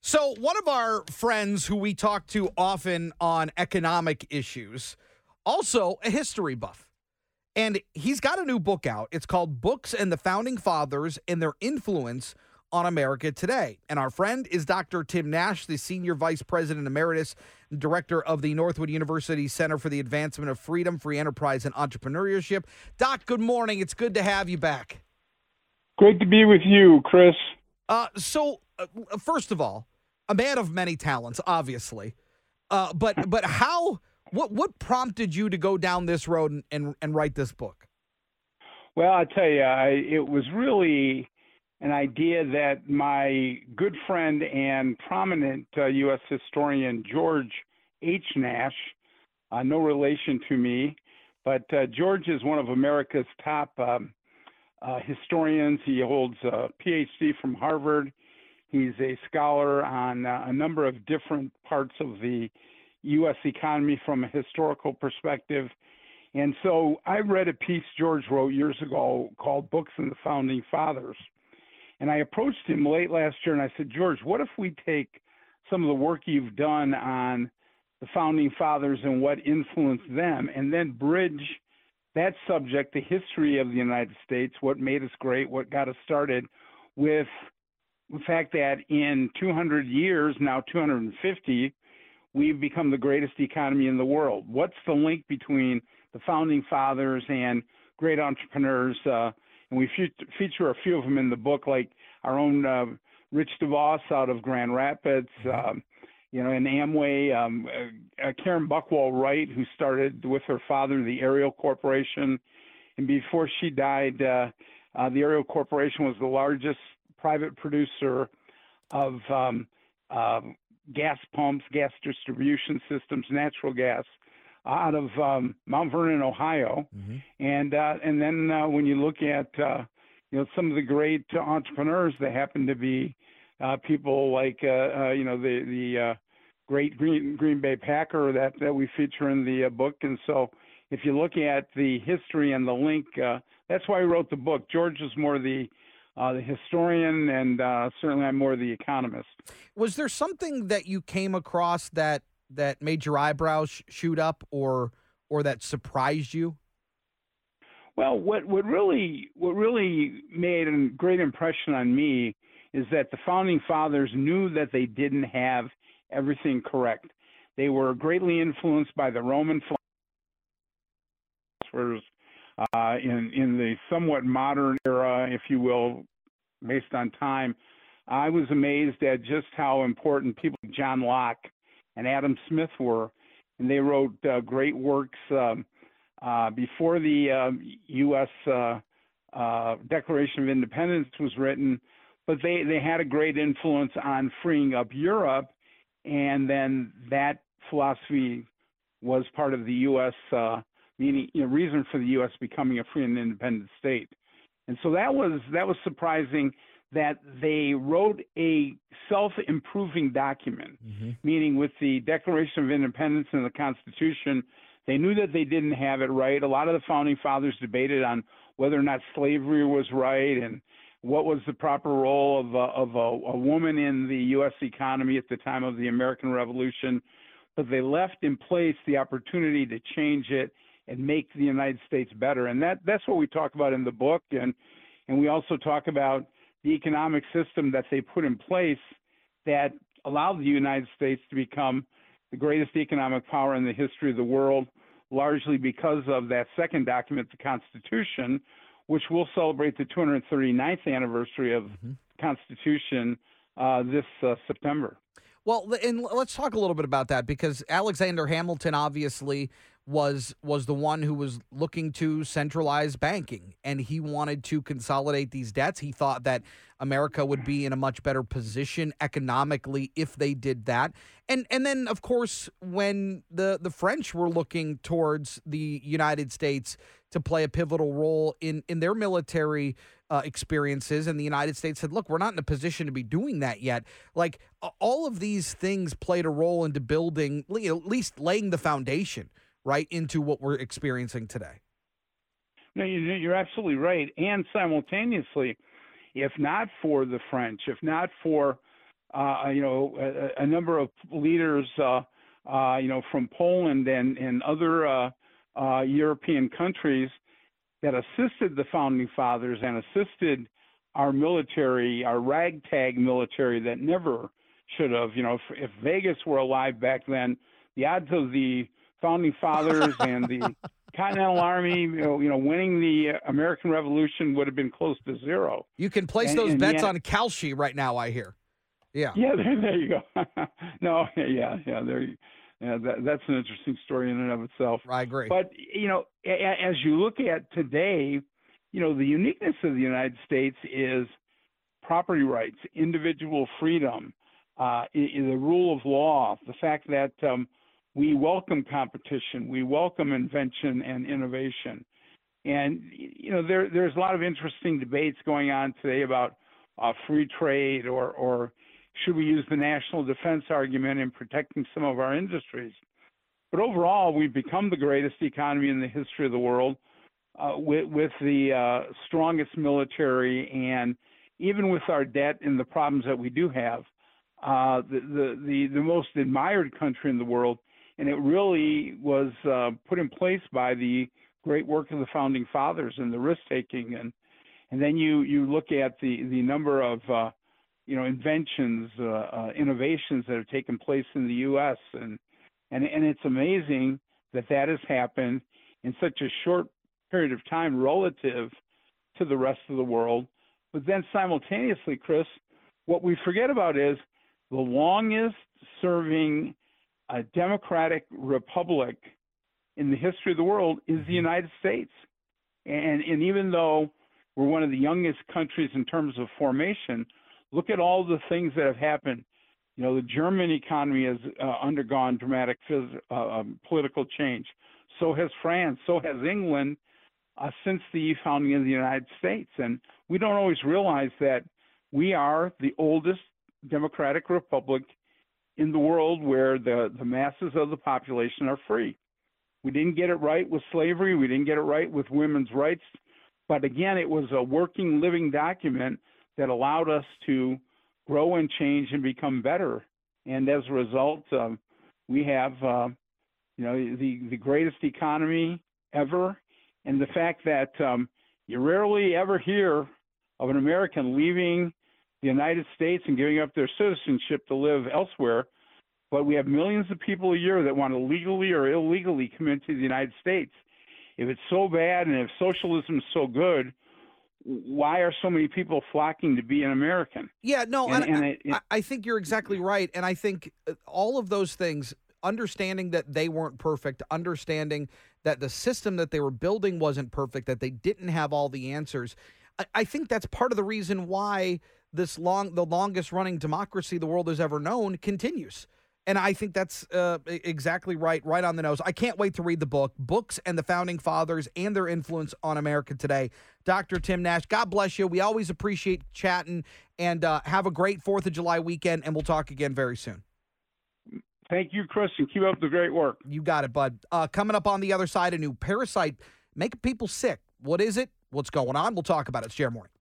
So, one of our friends who we talk to often on economic issues, also a history buff. And he's got a new book out. It's called Books and the Founding Fathers and Their Influence on America Today. And our friend is Dr. Tim Nash, the Senior Vice President Emeritus, Director of the Northwood University Center for the Advancement of Freedom, Free Enterprise, and Entrepreneurship. Doc, good morning. It's good to have you back. Great to be with you, Chris. First of all, a man of many talents, obviously. But how? What prompted you to go down this road and write this book? Well, I tell you, it was really an idea that my good friend and prominent U.S. historian George H. Nash, no relation to me, but George is one of America's top historians. He holds a PhD from Harvard. He's a scholar on a number of different parts of the U.S. economy from a historical perspective. And so I read a piece George wrote years ago called Books and the Founding Fathers. And I approached him late last year and I said, George, what if we take some of the work you've done on the Founding Fathers and what influenced them, and then bridge that subject, the history of the United States, what made us great, what got us started, with the fact that in 200 years, now 250, we've become the greatest economy in the world. What's the link between the Founding Fathers and great entrepreneurs? And we feature a few of them in the book, like our own Rich DeVos out of Grand Rapids, and Amway, Karen Buckwell Wright, who started with her father the Ariel Corporation. And before she died, the Ariel Corporation was the largest private producer of gas pumps, gas distribution systems, natural gas out of Mount Vernon, Ohio. Mm-hmm. And then when you look at some of the great entrepreneurs, they happen to be people like the great Green Bay Packer that we feature in the book. And so if you look at the history and the link, that's why I wrote the book. George is more the historian, and certainly I'm more the economist. Was there something that you came across that made your eyebrows shoot up, or that surprised you? Well, what really made a great impression on me is that the Founding Fathers knew that they didn't have everything correct. They were greatly influenced by the Roman philosophers in the somewhat modern era, if you will, based on time. I was amazed at just how important people like John Locke and Adam Smith were, and they wrote great works before the U.S. Declaration of Independence was written, but they had a great influence on freeing up Europe, and then that philosophy was part of the U.S. Reason for the U.S. becoming a free and independent state. And so that was surprising that they wrote a self-improving document, mm-hmm. meaning with the Declaration of Independence and the Constitution, they knew that they didn't have it right. A lot of the Founding Fathers debated on whether or not slavery was right and what was the proper role of a woman in the U.S. economy at the time of the American Revolution. But they left in place the opportunity to change it and make the United States better. And that's what we talk about in the book. And we also talk about the economic system that they put in place that allowed the United States to become the greatest economic power in the history of the world, largely because of that second document, the Constitution, which will celebrate the 239th anniversary of mm-hmm. the Constitution this September. Well, and let's talk a little bit about that, because Alexander Hamilton obviously was the one who was looking to centralize banking, and he wanted to consolidate these debts. He thought that America would be in a much better position economically if they did that. And then, of course, when the French were looking towards the United States to play a pivotal role in their military experiences, and the United States said, look, we're not in a position to be doing that yet. Like, all of these things played a role into building, at least laying the foundation right into what we're experiencing today. No, you're absolutely right. And simultaneously, if not for the French, if not for a number of leaders, from Poland and other European countries that assisted the founding fathers and assisted our military, our ragtag military that never should have. If Vegas were alive back then, the odds of the founding fathers and the Continental Army, winning the American Revolution would have been close to zero. You can place those bets on Kalshi right now, I hear. Yeah. Yeah, there you go. No, yeah, there. That's an interesting story in and of itself. I agree. But as you look at today, the uniqueness of the United States is property rights, individual freedom, the rule of law, the fact that we welcome competition, we welcome invention and innovation. And, there's a lot of interesting debates going on today about free trade or should we use the national defense argument in protecting some of our industries. But overall, we've become the greatest economy in the history of the world with the strongest military, and even with our debt and the problems that we do have, the most admired country in the world. And it really was put in place by the great work of the founding fathers and the risk taking. And then you look at the number of inventions, innovations that have taken place in the U.S. and it's amazing that has happened in such a short period of time relative to the rest of the world. But then simultaneously, Chris, what we forget about is the longest serving democratic republic in the history of the world is the United States. And even though we're one of the youngest countries in terms of formation, look at all the things that have happened. The German economy has undergone dramatic political change. So has France. So has England since the founding of the United States. And we don't always realize that we are the oldest democratic republic in the world where the masses of the population are free. We didn't get it right with slavery. We didn't get it right with women's rights. But again, it was a working, living document that allowed us to grow and change and become better. And as a result, we have, the greatest economy ever. And the fact that you rarely ever hear of an American leaving the United States and giving up their citizenship to live elsewhere. But we have millions of people a year that want to legally or illegally come into the United States. If it's so bad and if socialism is so good, why are so many people flocking to be an American? Yeah, no, I think you're exactly right. And I think all of those things, understanding that they weren't perfect, understanding that the system that they were building wasn't perfect, that they didn't have all the answers, I think that's part of the reason why the longest running democracy the world has ever known continues. And I think that's exactly right on the nose. I can't wait to read the book, Books and the Founding Fathers and Their Influence on America Today. Dr. Tim Nash, God bless you. We always appreciate chatting, and have a great 4th of July weekend, and we'll talk again very soon. Thank you, Chris, and keep up the great work. You got it, bud. Coming up on the other side, a new parasite making people sick. What is it? What's going on? We'll talk about it. It's JR Morning.